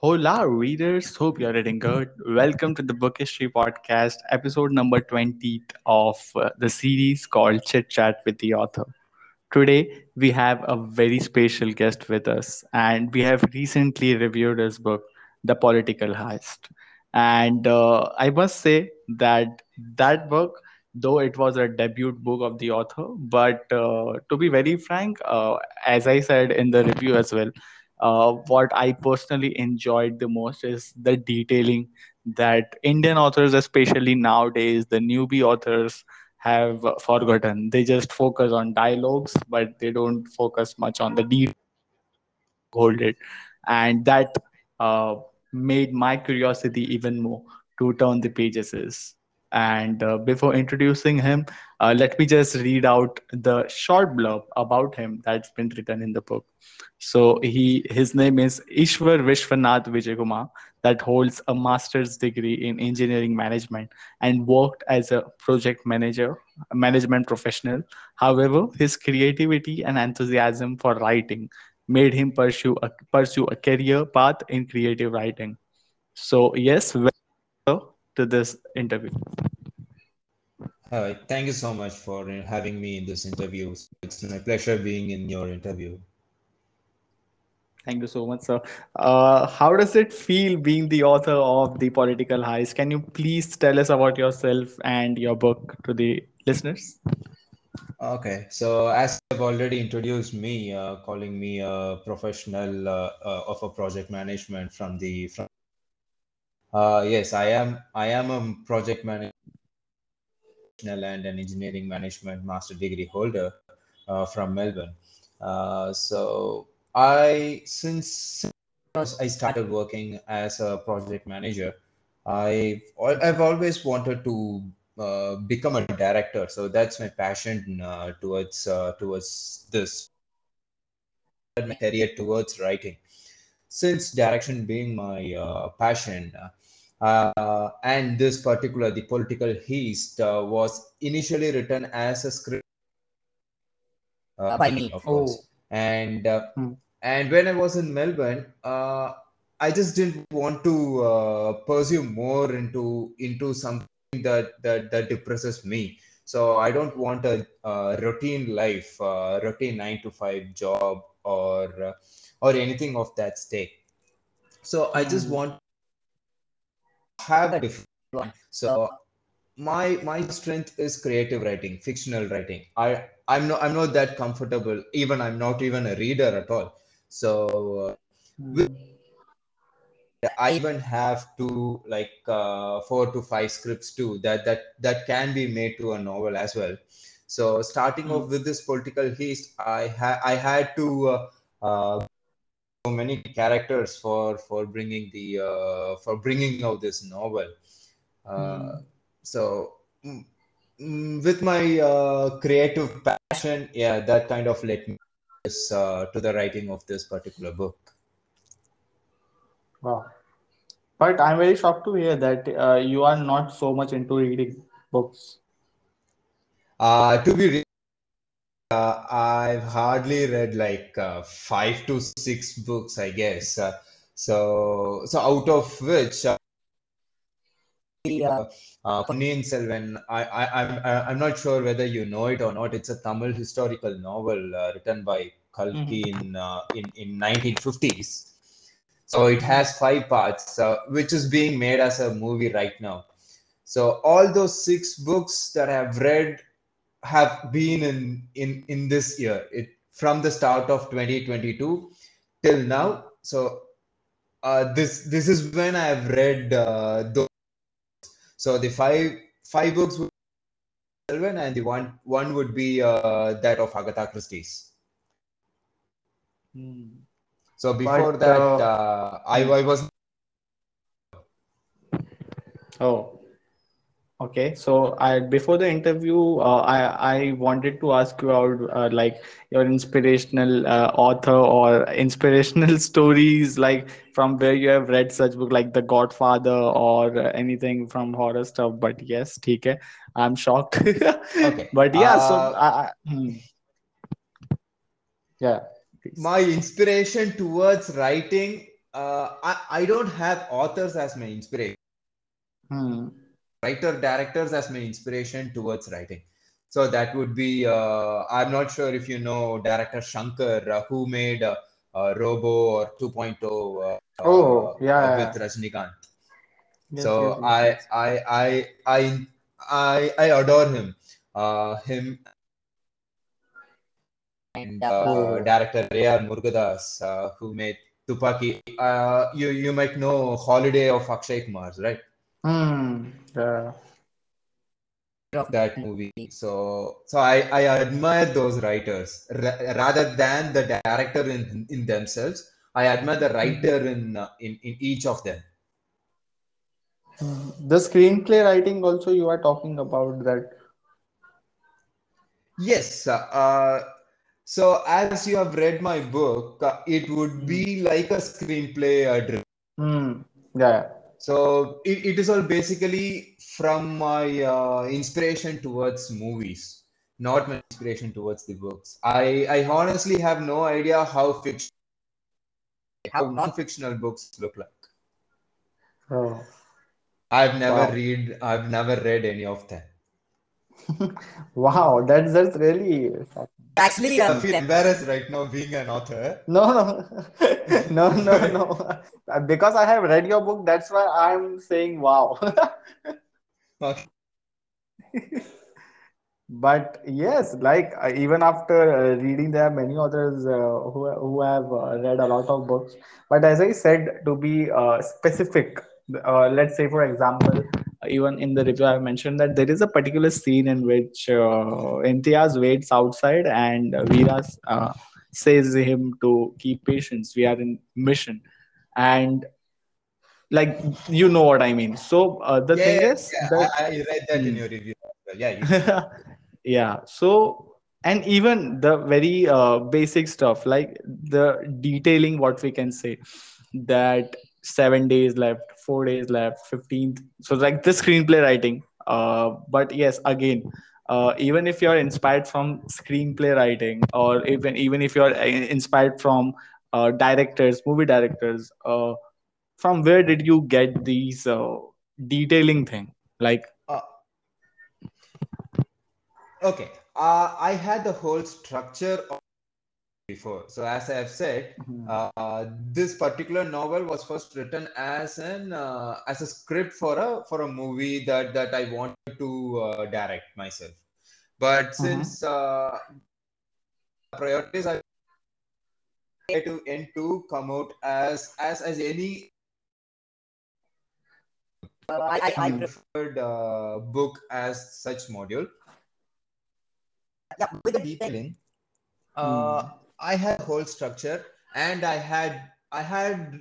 Hola, readers. Hope you're reading good. Welcome to the Book History Podcast, episode number 20 of the series called Chit Chat with the Author. Today, we have a very special guest with us, and we have recently reviewed his book, The Political Heist. And I must say that book, though it was a debut book of the author, but to be very frank, as I said in the review as well, what I personally enjoyed the most is the detailing that Indian authors, especially nowadays, the newbie authors, have forgotten. They just focus on dialogues, but they don't focus much on the detail hold it, and that uh, made my curiosity even more to turn the pages is. And before introducing him, let me just read out the short blurb about him that's been written in the book. So his name is Ishwar Vishwanath Vijaykumar, that holds a master's degree in engineering management and worked as a project manager, a management professional. However, his creativity and enthusiasm for writing made him pursue a career path in creative writing. So yes, welcome to this interview. Hi, thank you so much for having me in this interview. It's my pleasure being in your interview. Thank you so much, sir. How does it feel being the author of The Political Heist? Can you please tell us about yourself and your book to the listeners? Okay, so as you've already introduced me, calling me a professional of a project management from yes, I am a project manager and an engineering management master degree holder from Melbourne. So since I started working as a project manager, I've always wanted to become a director. So that's my passion towards this my career towards writing. Since direction being my passion, and this particular the political heist was initially written as a script by me, of Oh, course. And hmm. and when I was in Melbourne, I just didn't want to pursue more into something that depresses me. So I don't want a routine life, routine 9 to 5 job or anything of that stake. So I just Hmm. want to have a different one. So my strength is creative writing, fictional writing. I'm not that comfortable, even I'm not even a reader at all. So with, Hmm. I even have to like 4 to 5 scripts too that can be made to a novel as well. So starting Hmm. off with this political heist, I had to so many characters for bringing out this novel. uh, Hmm. so with my creative passion, yeah, that kind of led me to the writing of this particular book. Wow. But I'm very shocked to hear that you are not so much into reading books. To be real, I've hardly read like 5 to 6 books, I guess. So out of which Ponniyin Selvan, I'm not sure whether you know it or not. It's a Tamil historical novel written by Hmm. Kalki in 1950s. So it has 5 parts, which is being made as a movie right now. So all those 6 books that I've read have been in this year. It from the start of 2022 till now. So this is when I've read those. So the five books would be Selvan, and the one would be that of Agatha Christie's. Hmm. So before But that, hmm. I was Oh, okay. So I before the interview, I wanted to ask you about like your inspirational author or inspirational stories, like from where you have read such book like The Godfather or anything from horror stuff. But yes, okay, I'm shocked. okay. But yeah, so yeah, please. My inspiration towards writing. I don't have authors as my inspiration, Hmm. writer directors as my inspiration towards writing. So that would be, I'm not sure if you know director Shankar, who made Robo or 2.0 Oh, yeah, with yeah. Rajnikant. Yes, yes, So yes, yes. I adore him. Him and Oh. director A.R. Murugadas, who made Tupaki. You might know Holiday of Akshay Kumar's, right? Hmm. Yeah. Of that movie. So I admire those writers rather than the director in themselves. I admire the Mhm. writer in each of them. The screenplay writing also you are talking about that. Yes. So as you have read my book, it would Hmm. be like a screenplay driven. Hmm. Yeah. So it is all basically from my inspiration towards movies, not my inspiration towards the books. I honestly have no idea how non-fictional books look like. Oh, wow. I've never read any of them. Wow, that's really shocking. Actually, I feel embarrassed right now being an author. No, no, no, no, no. Because I have read your book, that's why I'm saying wow. Okay. But yes, like even after reading, there are many authors who have read a lot of books. But as I said, to be specific, let's say for example, even in the review I mentioned that there is a particular scene in which Imtiaz waits outside and Viras says him to keep patience. We are in mission, and like you know what I mean. So the Yeah, thing yeah, is yeah. that. I read that in Hmm. your review as well. Yeah, you can. Yeah, so and even the very basic stuff like the detailing, what we can say, that 7 days left, 4 days left, 15th, so like the screenplay writing. But yes, again, even if you're inspired from screenplay writing, or even if you're inspired from directors, movie directors, from where did you get these detailing thing, like? Uh, okay. I had the whole structure before. So as I have said, Mhm. this particular novel was first written as an as a script for a movie that I wanted to direct myself. But Mhm. since priorities, I try to end to come out as any I Mhm. preferred book as such module. Yeah, with the detailing, uh, Mhm. I had a whole structure, and I had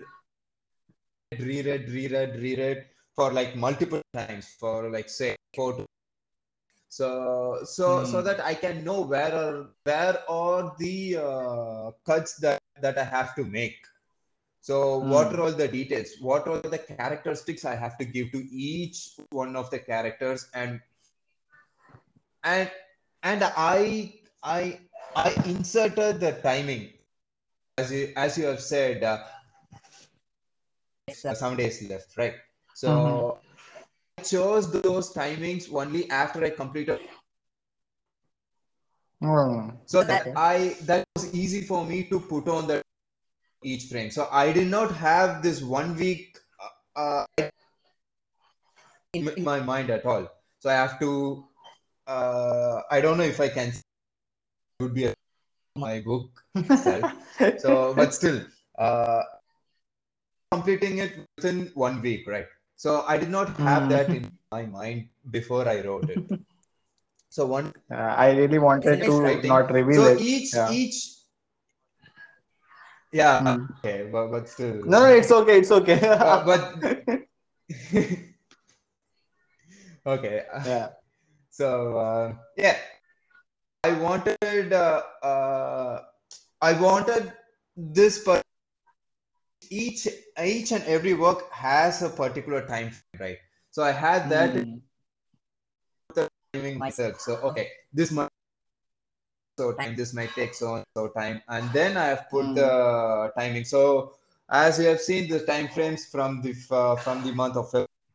reread for like multiple times for like say 4 to so Mhm. that I can know where are the cuts that I have to make. So what are Mm. all the details? What are the characteristics I have to give to each one of the characters, and and I inserted the timing as you have said. 7 days left, right? Mhm. So I chose those timings only after I completed, Mm. so that was easy for me to put on the each frame. So I did not have this 1 week in my mind at all. So I have to. I don't know if I can. It would be my book itself. So, but still, uh, completing it within 1 week, right? So I did not have that Mm. in my mind before I wrote it. So one I really wanted finished to writing. not reveal So it. Yeah. yeah, Mm. okay, but still, No, no, it's okay. It's okay. but okay. Yeah. So yeah, I wanted I wanted this, but each and every work has a particular time frame, right? So I had that in Mm. timing myself. So okay, this might so time, this might take so and so time, and then I have put Mm. the timing. So as you have seen the time frames from the month of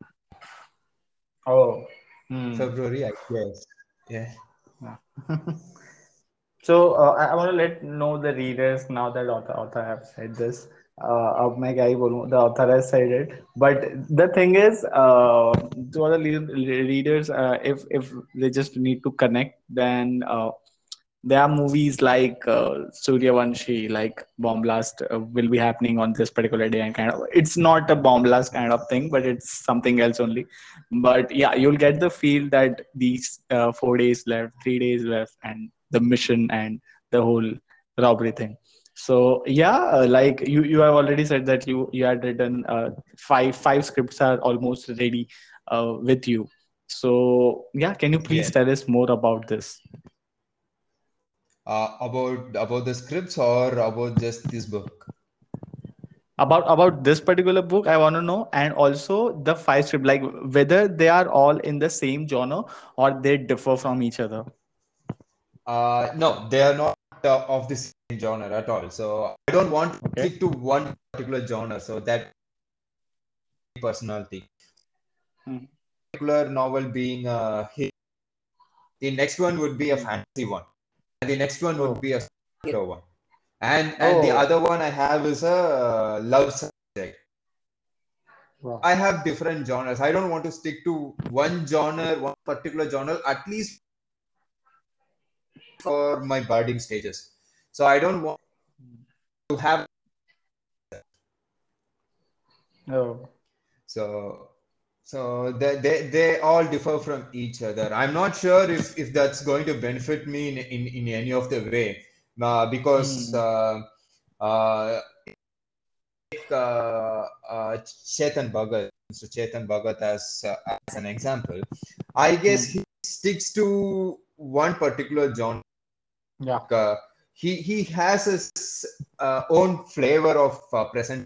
Oh. Hmm. February, I guess. Yeah. Yeah. So I want to let know the readers now that author have said this. अब मैं क्या ही बोलूँ, the author has said it. But the thing is, to other readers, if they just need to connect, then there are movies like Suryavanshi, like bomb blast will be happening on this particular day, and kind of it's not a bomb blast kind of thing, but it's something else only. But yeah, you'll get the feel that these 4 days left, 3 days left, and the mission and the whole robbery thing. So yeah, like you have already said that you had written five scripts are almost ready with you. So yeah, can you please Yeah. tell us more about this? About the scripts or about just this book? About this particular book I want to know, and also the five script, like whether they are all in the same genre or they differ from each other. No, they are not of the same genre at all. So I don't want to Okay. stick to one particular genre. So that personality. Hmm. Particular novel being hit. The next one would be a Hmm. fantasy one, and the next one would Oh. be a superhero one, and the Oh. other one I have is a love subject. Wow. I have different genres. I don't want to stick to one genre, one particular genre, at least for my budding stages. So I don't want to have Oh. so they all differ from each other. I'm not sure if that's going to benefit me in any of the way because Hmm. uh, Chetan Bhagat, Mr. Chetan Bhagat as an example, I guess Hmm. he sticks to one particular genre. Yeah. Uh, he has his own flavor of present.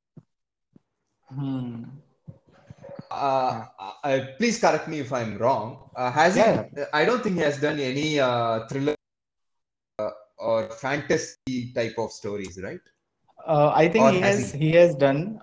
Hmm. Uh, Yeah. Please correct me if I'm wrong. Has Yeah, he? yeah. I don't think he has done any thriller or fantasy type of stories, right? I think Or he has has he? he has done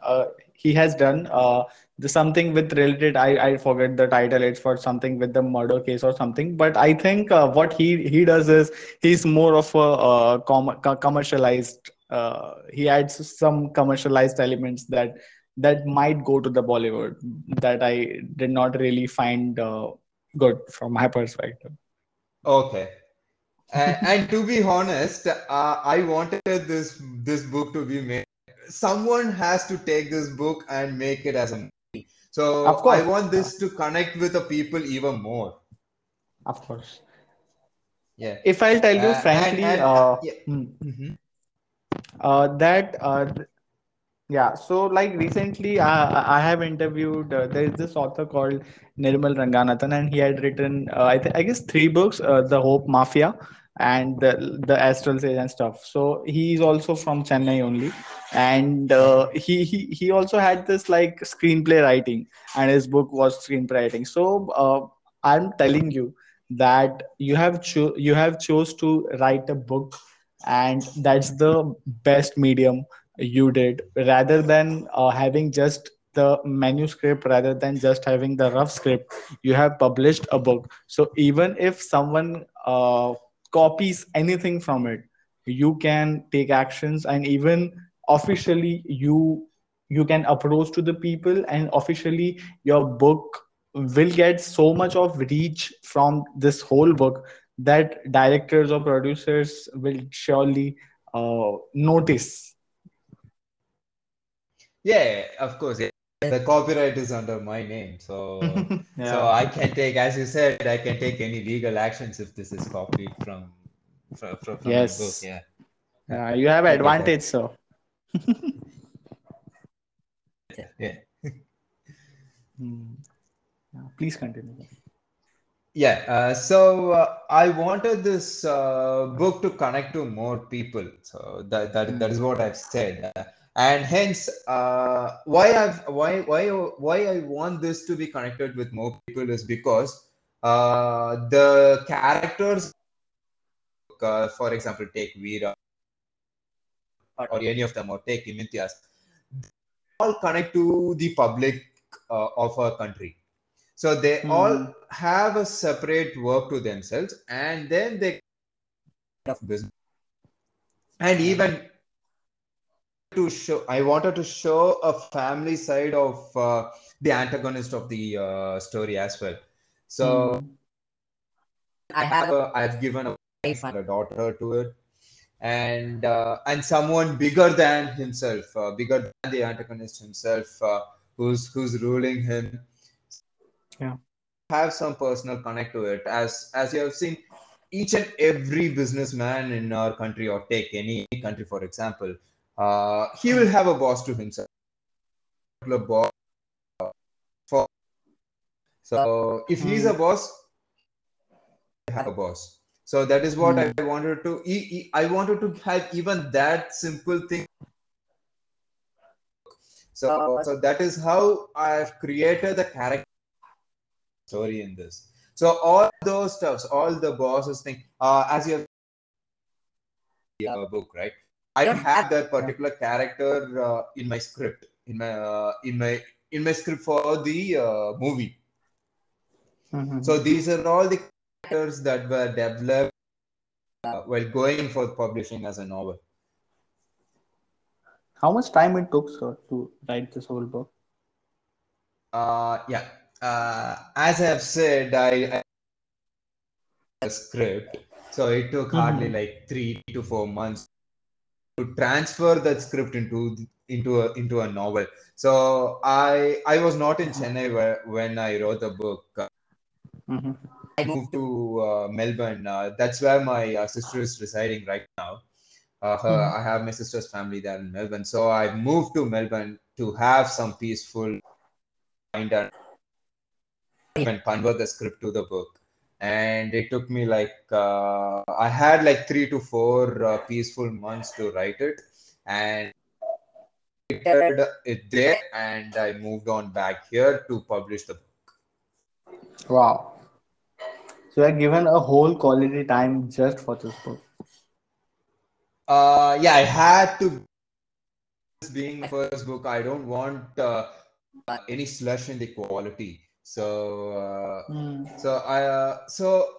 the something with related. I forget the title. It's for something with the murder case or something. But I think what he does is he's more of a commercialized. He adds some commercialized elements that might go to the Bollywood that I did not really find good from my perspective. Okay. And to be honest, I wanted this book to be made. Someone has to take this book and make it as a movie. Of So I course, want this to connect with the people even more. of course. Yeah. If I'll tell you And frankly, yeah. hmm, Mhm. that yeah, so like recently, I have interviewed. There is this author called Nirmal Ranganathan, and he had written, I guess, three books: The Hope Mafia and the Astral Sage and stuff. So he's also from Chennai only, and Okay. he also had this like screenplay writing, and his book was screenplay writing. So I'm telling you that you have chose to write a book, and that's the best medium you did, rather than having just the manuscript, rather than just having the rough script. You have published a book, so even if someone copies anything from it, you can take actions, and even officially you can approach to the people, and officially your book will get so much of reach from this whole book that directors or producers will surely notice. Yeah, of course. Yeah. The copyright is under my name, so Yeah. I can take, as you said, I can take any legal actions if this is copied from my book. Yes. Yeah, You have I get that. advantage, sir. Yeah. Hmm. Yeah, please continue. Yeah, so I wanted this book to connect to more people. So that is Hmm. what I've said, and hence why I want this to be connected with more people is because the characters, for example, take Veera or any of them, or take Imitiaz. all connect to the public of a country. So they all Hmm. have a separate work to themselves, and then they of business. And Yeah. even I wanted to show a family side of the antagonist of the story as well. So Hmm. I've given a wife and a daughter to it, and someone bigger than himself, bigger than the antagonist himself, who's ruling him. Yeah. Have some personal connect to it, as you have seen, each and every businessman in our country, or take any country for example, he Hmm. will have a boss to himself, a boss for. So if he's a Hmm. boss, have a boss. So that is what I Hmm. wanted to. I wanted to have even that simple thing. So that is how I've created the character story in this. So all those stuffs, all the bosses thing, as you have book, right? I don't have that Yeah. particular character in my script, in my script for the movie. So Hmm. these are all the characters that were developed while going for publishing as a novel. How much time it took, sir, to write this whole book? Yeah. As I have said, I a script, so it took hardly Hmm. like 3 to 4 months to transfer that script into a novel. So I was not in Chennai when I wrote the book. Hmm. I moved to Melbourne. That's where my sister is residing right now. Hmm. I have my sister's family there in Melbourne, so I moved to Melbourne to have some peaceful mind and even convert the script to the book. And it took me like I had like 3 to 4 peaceful months to write it, and edited it there, and I moved on back here to publish the book. Wow. So you are given a whole quality time just for this book. Yeah, I had to. This being my first book, I don't want any slush in the quality. Hmm. So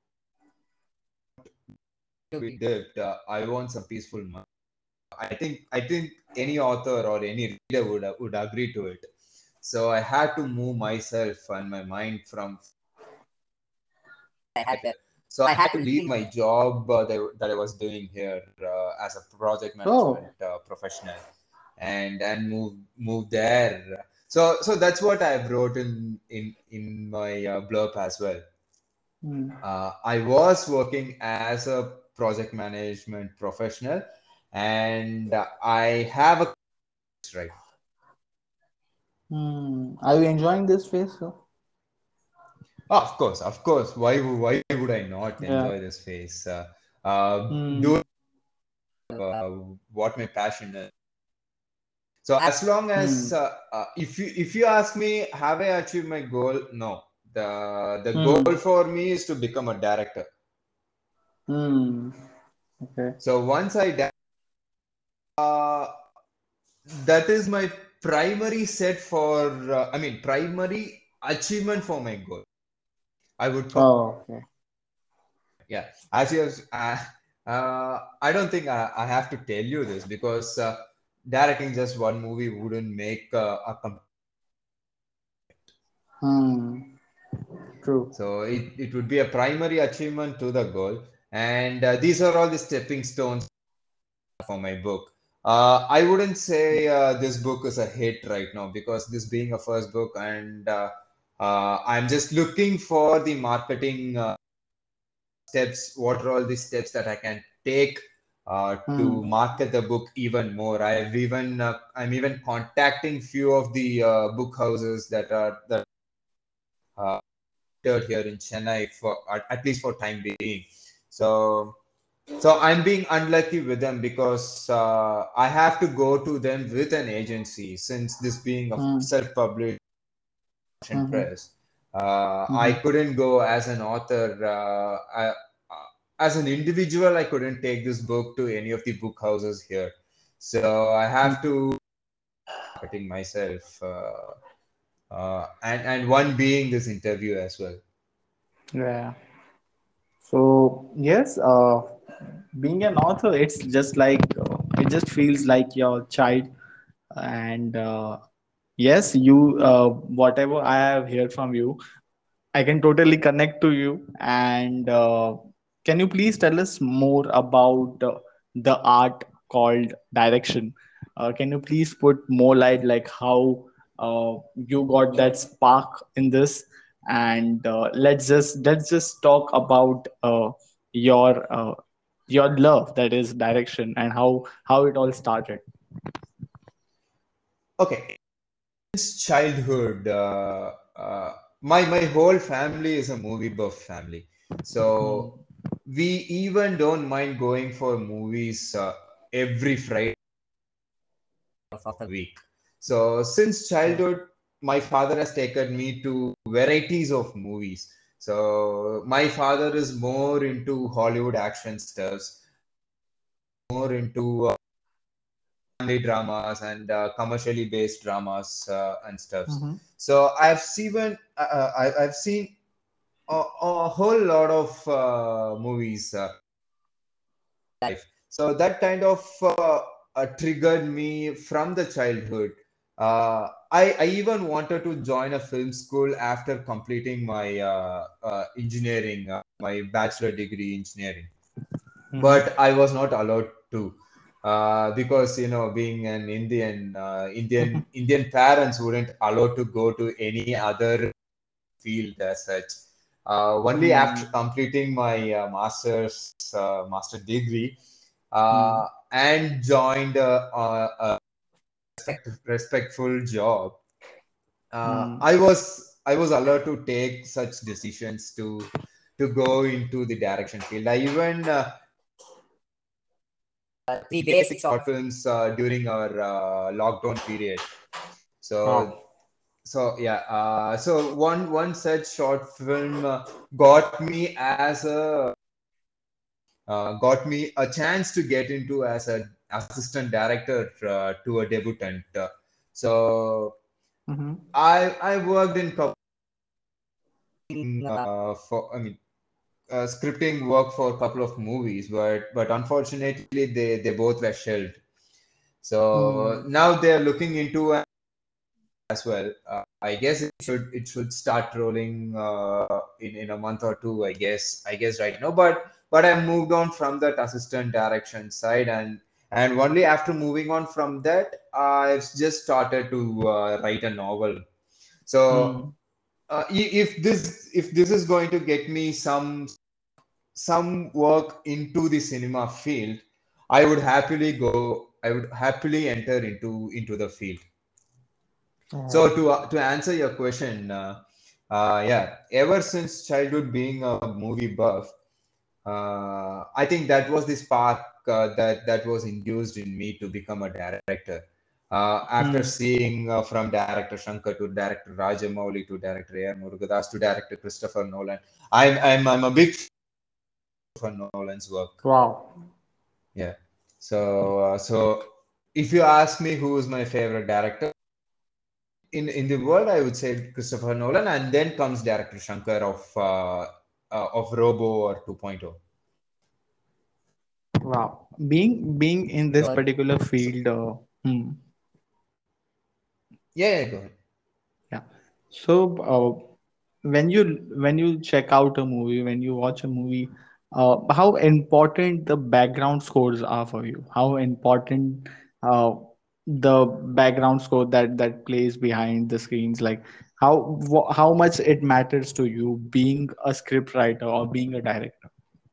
we did. I want some peaceful mind. I think any author or any reader would agree to it. So I had to move myself and my mind from. So I had to leave my job that I was doing here as a project management Oh. professional, and move there. So that's what I wrote in my blurb as well. Hmm. I was working as a project management professional, and I have a right. Hmm. Are you enjoying this phase, sir? Of course. Why would I not Yeah. enjoy this phase? Hmm. Do uh, what my passion is. So as long Hmm. as if you ask me, have I achieved my goal? No. The Hmm. goal for me is to become a director. Hmm. Okay. So once uh, that is my primary set for primary achievement for my goal. I would call. Oh, okay. Yeah, as you have, I don't think I have to tell you this because directing just one movie wouldn't make Hmm. True. so it would be a primary achievement to the goal, and these are all the stepping stones for my book. I wouldn't say this book is a hit right now because this being a first book, and I'm just looking for the marketing steps. What are all the steps that I can take to Hmm. market the book even more? I'm even contacting few of the book houses that uh, here in Chennai for at least for time being. So so I'm being unlucky with them because I have to go to them with an agency since this being a Hmm. self-published Hmm. press. I Hmm. couldn't go as an author. As an individual, I couldn't take this book to any of the book houses here. So I have to marketing myself, and one being this interview as well. Yeah. So yes, being an author, it's just like it just feels like your child, and yes, you whatever I have heard from you, I can totally connect to you. And can you please tell us more about the art called direction? Can you please put more light, like how you got that spark in this? And let's just talk about your love, that is direction, and how it all started. Okay, since childhood, my whole family is a movie buff family, Hmm. so we even don't mind going for movies every Friday of the week. So since childhood, my father has taken me to varieties of movies. So my father is more into Hollywood action stuffs, more into family dramas and commercially based dramas and stuffs. Mm-hmm. So I've seen a whole lot of movies life. So that kind of triggered me from the childhood. I even wanted to join a film school after completing my engineering, my bachelor degree engineering, Mm-hmm. but I was not allowed to. Because being an Indian parents wouldn't allow to go to any other field as such. Only after Mm-hmm. completing my master degree Mm-hmm. and joined a respectful job, I was allowed to take such decisions to go into the direction field. I even three basic short films during our lockdown period. So Wow. yeah, so one such short film got me a chance to get into as a assistant director to a debutant. So Mm-hmm. I worked in for I mean scripting work for a couple of movies, but unfortunately they both were shelved. So Mm-hmm. now they're looking into as well. I guess it should start rolling in a month or two. I guess right now, but I moved on from that assistant direction side, and only after moving on from that, I've just started to write a novel. So if this is going to get me some work into the cinema field, I would happily enter into the field. So Mm-hmm. to answer your question, yeah, ever since childhood, being a movie buff, I think that was the spark that was induced in me to become a director. After seeing from director Shankar to director Rajamouli to director A.R. Murugadas to director Christopher Nolan, I'm a big fan of Christopher Nolan's work. Wow. Yeah. So if you ask me who is my favorite director in the world, I would say Christopher Nolan, and then comes director Shankar of Robo or 2.0. Wow. Being in this So, particular so field, yeah, yeah, go ahead. yeah. So when you check out a movie, when you watch a movie, how important the background scores are for you? How important uh, the background score that plays behind the screens, like how much it matters to you being a script writer or being a director?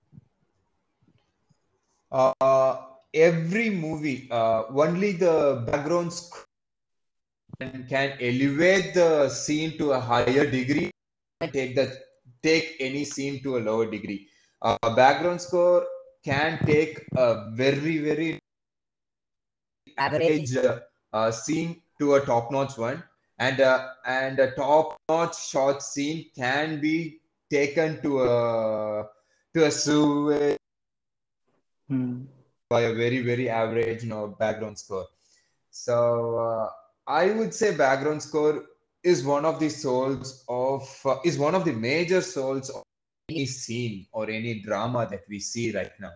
Every movie, only the background score can elevate the scene to a higher degree and take any scene to a lower degree. Background score can take a very average scene to a top-notch one, and a top-notch shot scene can be taken to a sewage Hmm. by a very average background score. So I would say background score is one of the souls of is one of the major souls of any scene or any drama that we see right now.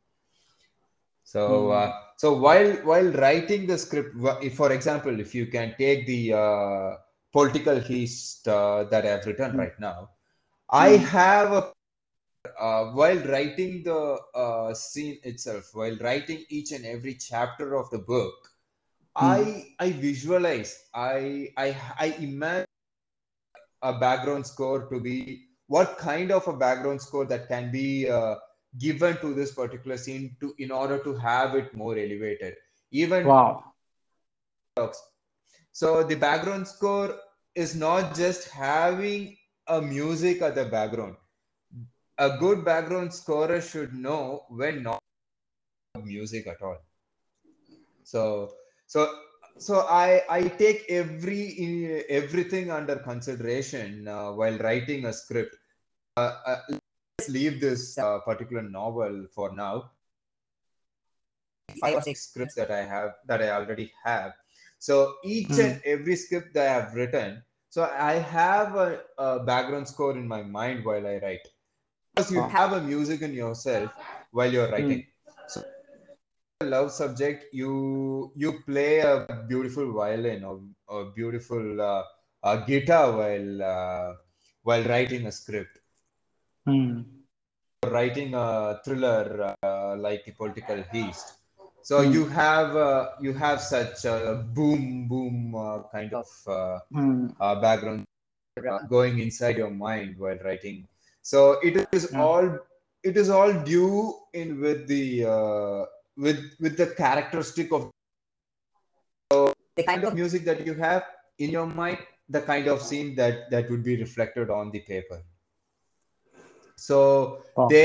So, Hmm. so while writing the script, if, for example, if you can take the political hist that I have written Hmm. right now, I Hmm. have a while writing the scene itself, while writing each and every chapter of the book, Hmm. I visualize, I imagine a background score to be what kind of a background score that can be given to this particular scene to in order to have it more elevated. Even Wow. so, the background score is not just having a music at the background. A good background scorer should know when not music at all. So, so, so I take everything under consideration while writing a script. Let's leave this particular novel for now. 5 or 6 scripts that I already have. So each Hmm. and every script that I have written, so I have a background score in my mind while I write. Because you Wow. have a music in yourself while you're Hmm. writing. So love subject, you play a beautiful violin or beautiful guitar while writing a script. Hmm. Writing a thriller like a political heist. So Hmm. you have such a boom boom kind of Hmm. background going inside your mind while writing. So Yeah. it is all due in with the with the characteristic of the kind of music that you have in your mind, the kind of scene that would be reflected on the paper. So Wow.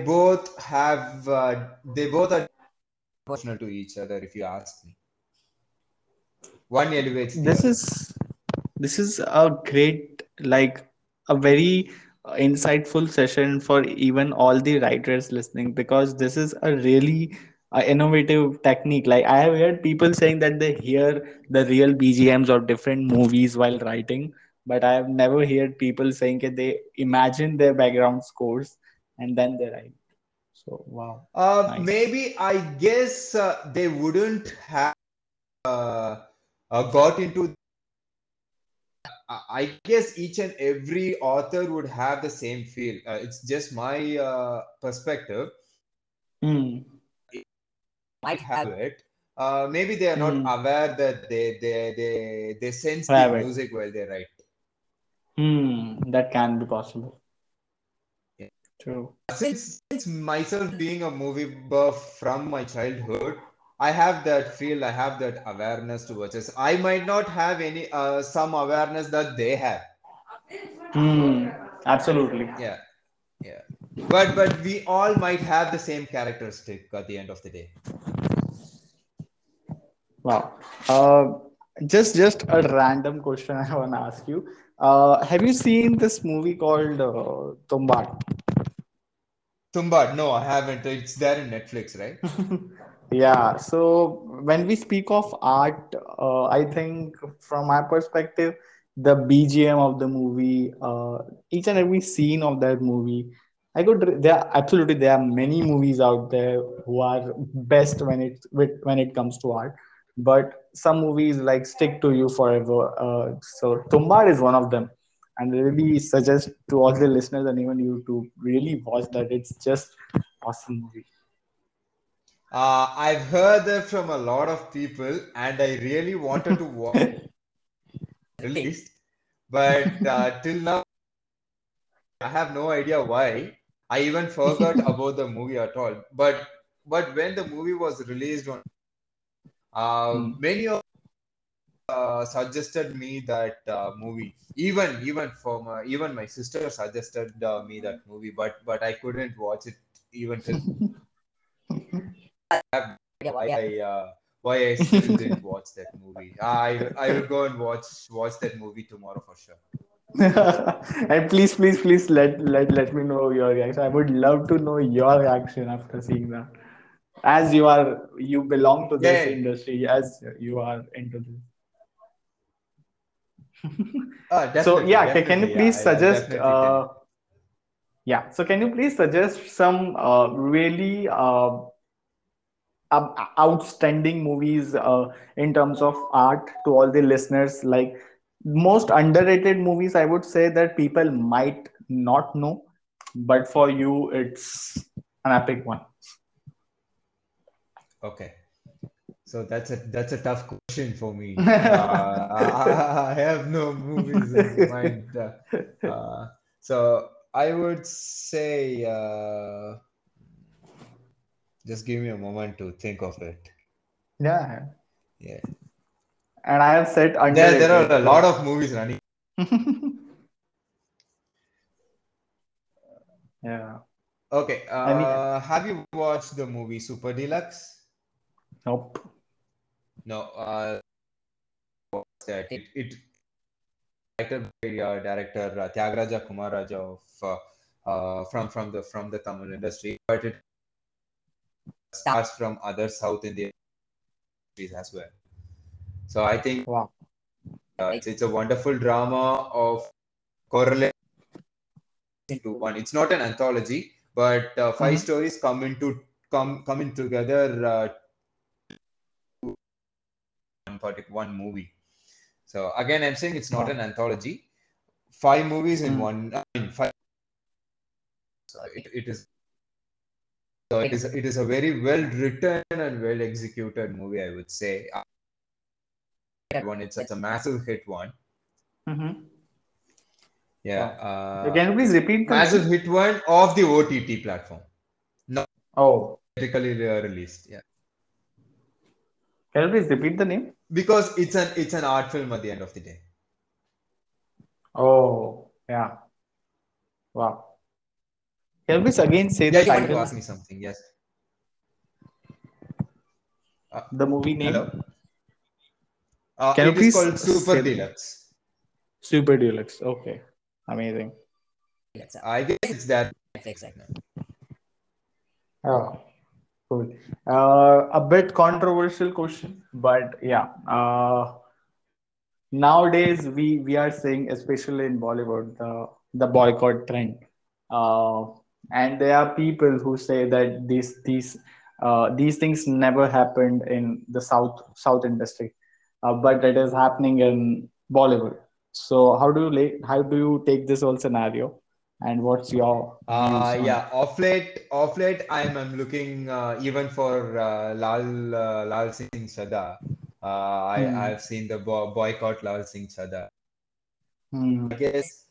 they both are proportional to each other. If you ask me, one elevates the This other. is this is a great, like, a very insightful session for even all the writers listening, because this is a really innovative technique. Like, I have heard people saying that they hear the real BGMs of different movies while writing, but I have never heard people saying that they imagine their background scores and then they write. So wow, nice. Maybe I guess they wouldn't have got into. I guess each and every author would have the same feel. It's just my perspective. Hmm. Might have it. Maybe they are not Hmm. aware that they sense the Have it. music while they write. That can be possible. Yeah. True. Since myself being a movie buff from my childhood, I have that feel, I have that awareness towards this. I might not have any some awareness that they have. Absolutely. Yeah, yeah. But we all might have the same characteristic at the end of the day. Wow. Uh, just a random question I want to ask you. Have you seen this movie called Tumbat? Tumba, no, I haven't. It's there in Netflix, right? Yeah. So when we speak of art, I think from my perspective, the BGM of the movie, each and every scene of that movie, there are many movies out there who are best when it comes to art, but some movies like stick to you forever. So Tumbar is one of them, and I really suggest to all the listeners and even you to really watch that. It's just awesome movie. I've heard that from a lot of people, and I really wanted to watch it released, but till now I have no idea why. I even forgot about the movie at all. But when the movie was released on, Hmm. many of suggested me that movie. Even even my sister suggested me that movie, but I couldn't watch it even till why I still didn't watch that movie. I will go and watch that movie tomorrow for sure. And please let me know your reaction. I would love to know your reaction after seeing that. As you belong to this Yeah, industry, as you are into this. So Definitely, yeah, can you definitely. Yeah, please I'll suggest? definitely tell you. Yeah, so can you please suggest some really outstanding movies in terms of art to all the listeners? Like most underrated movies, I would say that people might not know, but for you, it's an epic one. Okay. So that's a tough question for me. I have no movies in mind. So I would say, just give me a moment to think of it. Yeah, Yeah, and I have said there are underrated. a lot So of movies running. yeah, Okay, any have you watched the movie Super Deluxe? nope. No, that it directed by director Tyagaraja Kumaraja of from the Tamil industry, but it stars from other South Indian industries as well. So I think Wow. it's a wonderful drama of correlation to one. It's not an anthology, but five Mhm. stories coming together one movie. So again, I'm saying it's not Wow. an anthology. Five movies in Mm. one. I mean, five. It is. So it is a very well written and well executed movie, I would say. One, it's a massive hit one. Mhm. Yeah, Wow. Can you please repeat the massive name? hit one of the OTT platform, not Oh, theatrically released. Yeah, can you please repeat the name? because it's an art film at the end of the day. Oh, yeah. Wow. Can you please again say Yeah, the you wanted to title, ask me something? Yes. Uh, the movie Hello. name? Can you It is please called Super say the Deluxe. Super Deluxe? Okay, amazing. I guess it's that right now. Oh, cool. A bit controversial question, but yeah. Nowadays, we are seeing, especially in Bollywood, the boycott trend, uh, and there are people who say that these things never happened in the South industry, but it is happening in Bollywood. So how do you take this whole scenario, and what's your views on it? Yeah, of late, I'm looking even for Lal Singh Chadha. I've Hmm. seen the boycott Lal Singh Chadha. Hmm. I guess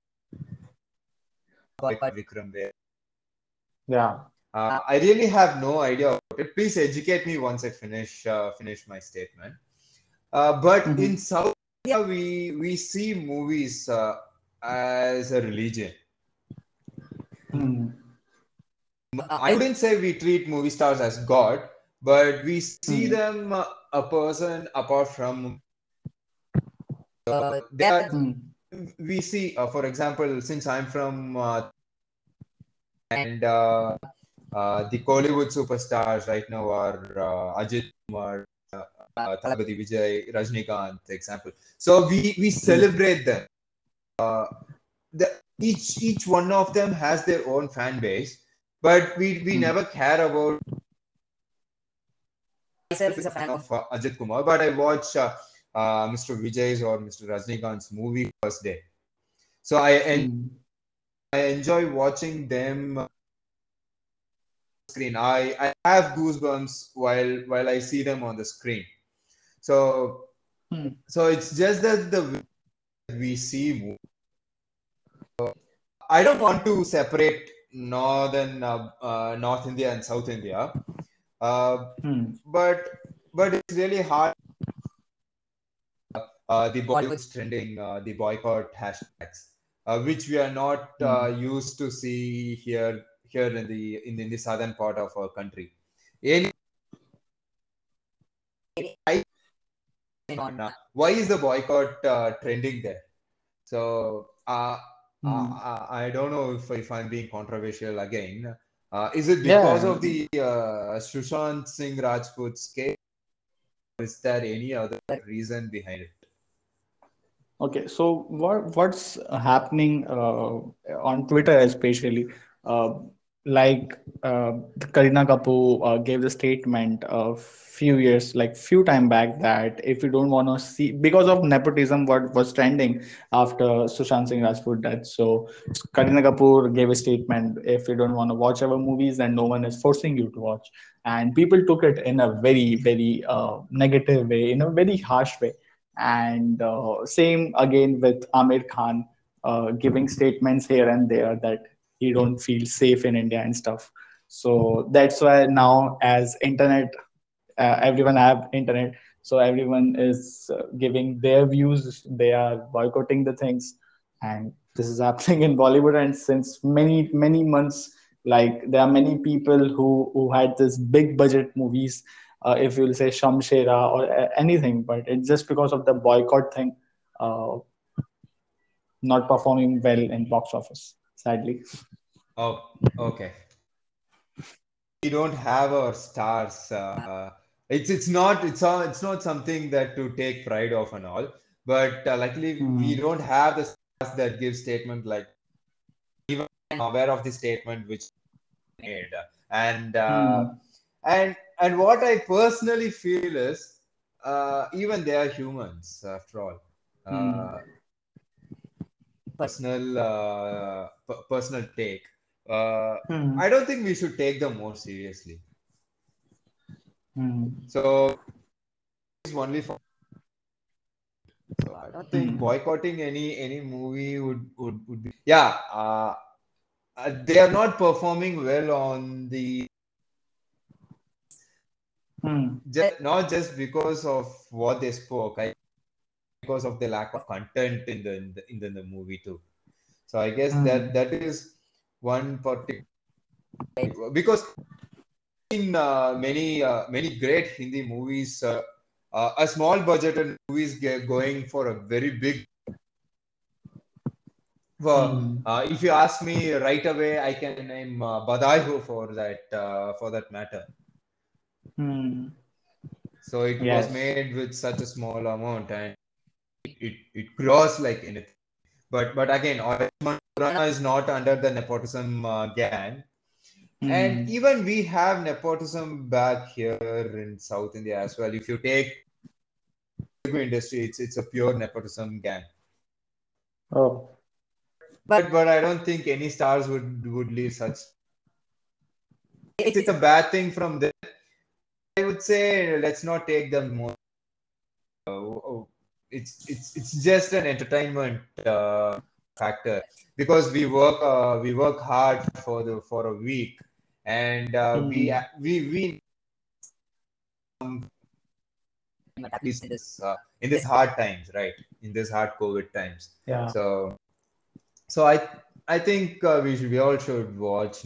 boycott Vikram Ver. Yeah. I really have no idea about it. Please educate me once I finish my statement. But in Hmm. South India, we see movies as a religion. Hmm. I wouldn't say we treat movie stars as God, but we see Hmm. them a person apart from. They are. Hmm. We see, for example, since I'm from and the Kollywood superstars right now are Ajit Kumar, Thalapathy Vijay, Rajnikant, example. So we Hmm. celebrate them. Each one of them has their own fan base, but we Hmm. never care about. Myself is a fan of Ajit Kumar, but I watch Mr. Vijay's or Mr. Rajnikant's movie first day. So Hmm. I enjoy watching them screen. I have goosebumps while I see them on the screen. So Hmm. so it's just that the way we see. I don't want to separate North India and South India, uh, Hmm. but it's really hard. The Bollywood's trending the boycott hashtags, which we are not Hmm. used to see here in the southern part of our country. Any I on why is the boycott trending there? So Hmm. I don't know if I'm being controversial again. Is it because Yeah. of the Sushant Singh Rajput's case? Or is there any other reason behind it? Okay, so what's happening on Twitter especially? Uh, like the Kareena Kapoor gave the statement a few years, like few time back, that if you don't want to see because of nepotism, what was trending after Sushant Singh Rajput death. So Kareena Kapoor gave a statement: if you don't want to watch our movies, then no one is forcing you to watch. And people took it in a very negative way, in a very harsh way. And same again with Amir Khan giving statements here and there that he don't feel safe in India and stuff. So that's why now, as internet, everyone have internet, so everyone is giving their views. They are boycotting the things, and this is happening in Bollywood. And since many months, like there are many people who had this big budget movies, if you'll say Shamshera or anything, but it's just because of the boycott thing, uh, not performing well in box office, sadly. Oh, okay. We don't have our stars. It's not something that to take pride of and all. But luckily, we Hmm. don't have the stars that give statement like even aware of the statement which made. And Hmm. and what I personally feel is even they are humans after all. Hmm. Uh, personal take. Hmm. I don't think we should take them more seriously. Hmm. So it's only for. So I don't think Hmm. boycotting any movie would be. Yeah, they are not performing well on the Hmm. not just because of what they spoke. I because of the lack of content in the movie too. So I guess Hmm. that is one particular because in many great Hindi movies, a small budgeted movies going for a very big. Hmm. If you ask me right away, I can name Badaiho for that matter. Hmm. So it was Yes. made with such a small amount and it grows like anything. But again, Ayushmann Khurrana is not under the nepotism gang. And Hmm. even we have nepotism back here in South India as well. If you take Telugu industry, it's a pure nepotism gang. Oh. But I don't think any stars would leave such. It's a bad thing from them. I would say let's not take them more. Oh, it's just an entertainment factor because we work hard for a week and Hmm. we at least in this hard times, right? In this hard COVID times. Yeah. So I think we all should watch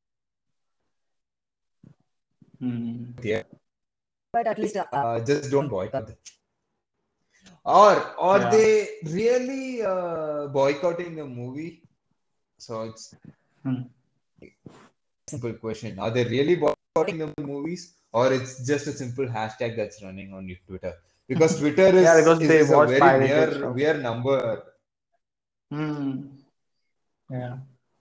Hmm. theater, just don't boycott them. Or are Yeah. they really boycotting the movie? So it's Hmm. simple question. Are they really boycotting the movies, or it's just a simple hashtag that's running on your Twitter? Because Twitter Yeah, is because is, they is a watch very pirated mere stuff. mere number. Hmm. Yeah.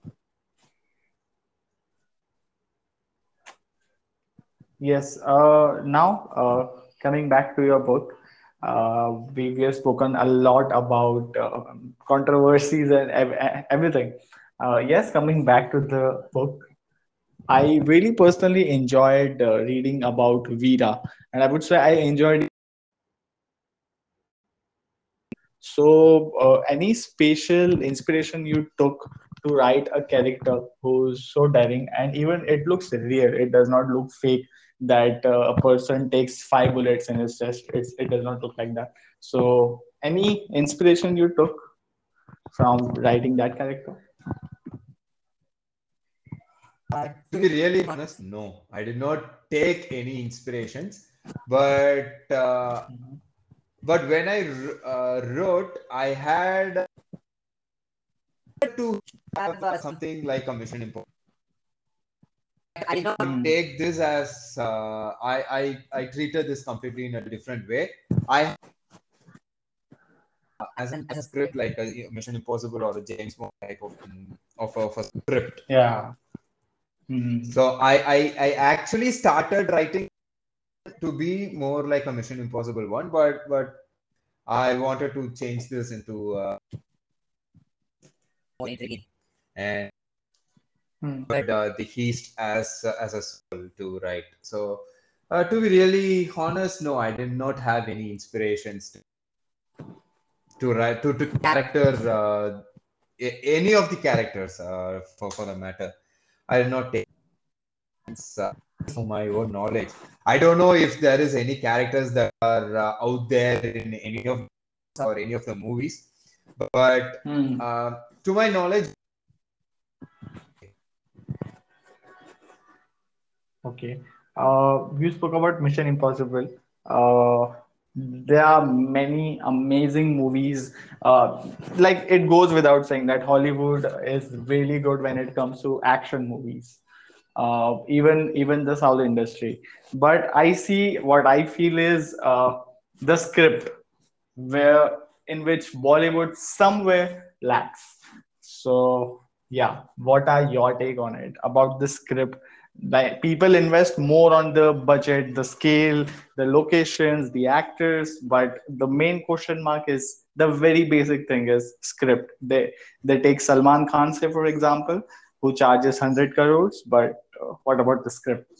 Yes. Now, coming back to your book, we have spoken a lot about controversies and everything. Yes, coming back to the book, I really personally enjoyed reading about Veera, and I would say I enjoyed. So, any special inspiration you took to write a character who's so daring, and even it looks real. It does not look fake. That a person takes 5 bullets in his chest. It does not look like that. So, any inspiration you took from writing that character? To be really honest, no, I did not take any inspirations, but but when I wrote, I had to have something like a mission impossible. I did not Hmm. take this as I treated this completely in a different way. I as a script like a Mission Impossible or a James Bond type of a script. Yeah. Hmm. So I actually started writing to be more like a Mission Impossible one, but I wanted to change this into more intriguing and Hmm. the Heist as a sequel to write. So to be really honest, no, I did not have any inspirations to write to character any of the characters for the matter. I did not take uh, for my own knowledge. I don't know if there is any characters that are out there in any of or any of the movies, but Hmm. to my knowledge, Okay. You spoke about Mission Impossible. There are many amazing movies. Like it goes without saying that Hollywood is really good when it comes to action movies. Even the South industry. But I see what I feel is the script where in which Bollywood somewhere lacks. So yeah, what are your take on it about the script? Like people invest more on the budget, the scale, the locations, the actors, but the main question mark is the very basic thing is script. They take Salman Khan, say for example, who charges 100 crores, but what about the script?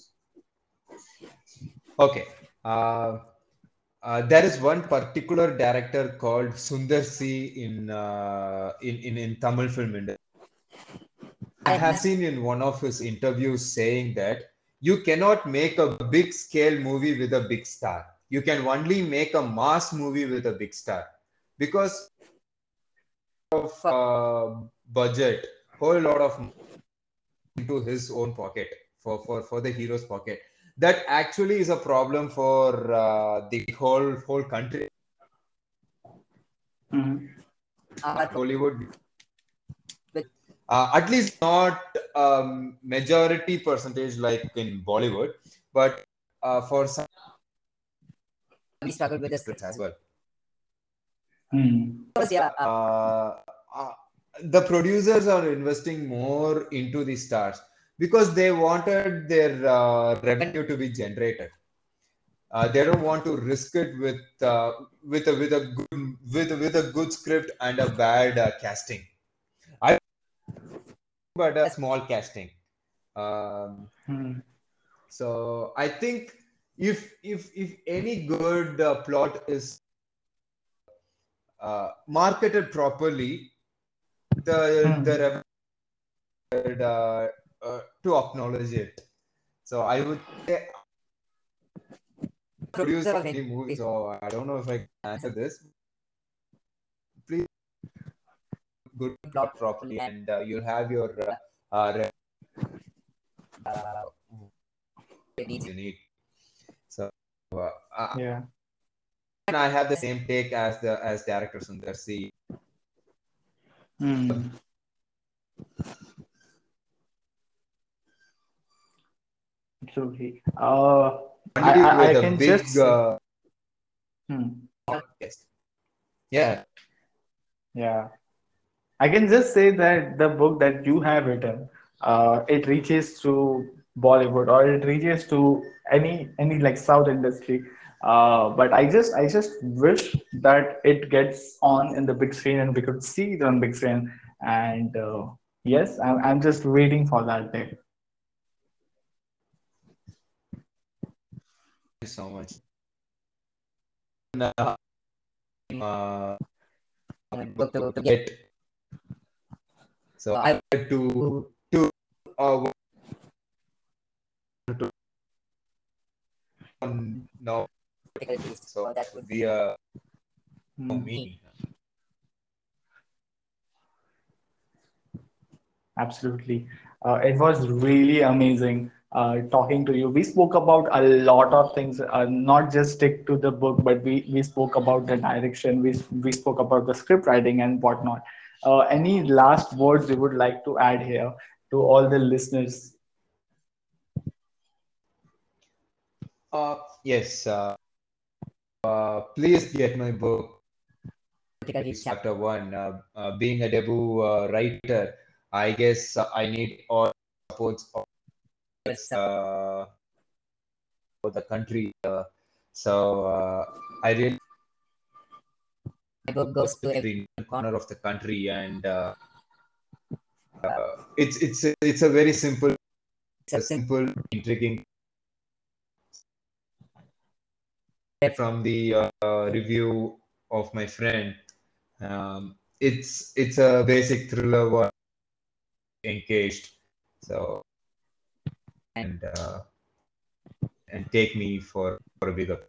okay. Uh, there is one particular director called Sundar C in Tamil film industry. I have seen in one of his interviews saying that you cannot make a big scale movie with a big star. You can only make a mass movie with a big star because of budget, whole lot of money into his own pocket for the hero's pocket. That actually is a problem for the whole country. Mhm. Hollywood, at least not majority percentage like in Bollywood, but for some we struggled with the scripts as well. Hmm. Because yeah, uh, the producers are investing more into the stars because they wanted their revenue to be generated. They don't want to risk it with a good with a good script and a bad casting. I but a small casting. Um, Hmm. so I think if any good plot is marketed properly, the Hmm. revenue to acknowledge it. So I would say producer of any movie. So I don't know if I can answer this. Please good plot properly, and you'll have your needs you need. So Yeah. I have the same take as the as director Sundar C. Hmm. Absolutely. Only I with a can just big say, hmm, yes. Yeah. yeah, I can just say that the book that you have written, it reaches to Bollywood or it reaches to any like South industry. But I just wish that it gets on in the big screen and we could see it on big screen. And yes, I'm just waiting for that day. Thank you so much. Uh, uh, to get so I wanted to want to know so that would be for Hmm. me. Absolutely. It was really amazing talking to you. We spoke about a lot of things, not just stick to the book, but we spoke about the direction, we spoke about the script writing and whatnot. Any last words you would like to add here to all the listeners? Yes. Please get my book. this chapter one. Being a debut writer, I guess I need all supports of for the country. I really my book goes to every corner of the country, and it's a very simple, intriguing from the review of my friend. It's a basic thriller one engaged. So and take me for a bigger.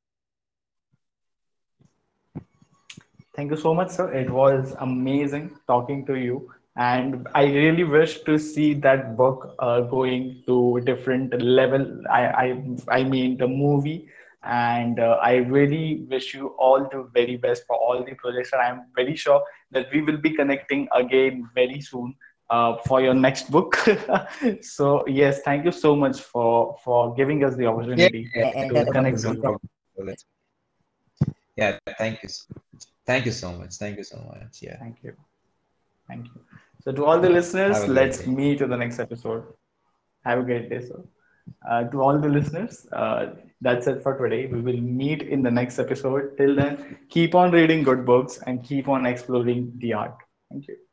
Thank you so much, sir. It was amazing talking to you. And I really wish to see that book going to a different level. I mean, the movie. And I really wish you all the very best for all the projects. And I'm very sure that we will be connecting again very soon for your next book. So, yes, thank you so much for giving us the Yeah, opportunity yeah, to no connect soon. problem. So yeah, thank you. Thank you so much. Thank you so much. Yeah. Thank you. Thank you. So, to all the Have listeners, a great let's day. meet in the next episode. Have a great day, sir. To all the listeners, that's it for today. We will meet in the next episode. Till then, keep on reading good books and keep on exploring the art. Thank you.